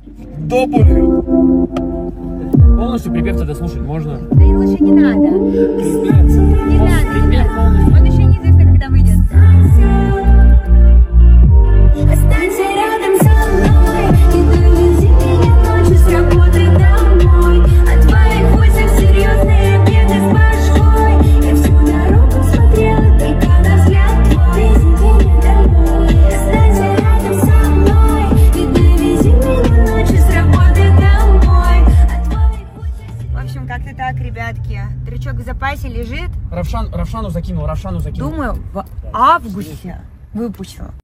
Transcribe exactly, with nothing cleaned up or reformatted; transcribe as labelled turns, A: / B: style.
A: До боли. Полностью припев тогда слушать можно?
B: Да и лучше не надо. Не надо, не надо. Он еще неизвестно, когда выйдет.
C: Останься рядом со мной и довези меня ночью с работы домой. От твоих войсов серьезные беды с башкой. Я всю дорогу смотрела только на взгляд твой. Довези меня домой. Останься рядом со мной и довези меня ночью с работы домой. От твоих войсов...
B: В общем, как-то так, ребятки. Трючок в запасе лежит.
A: Равшан, Равшану закинул, Равшану закинул.
B: Думаю, в августе выпущу.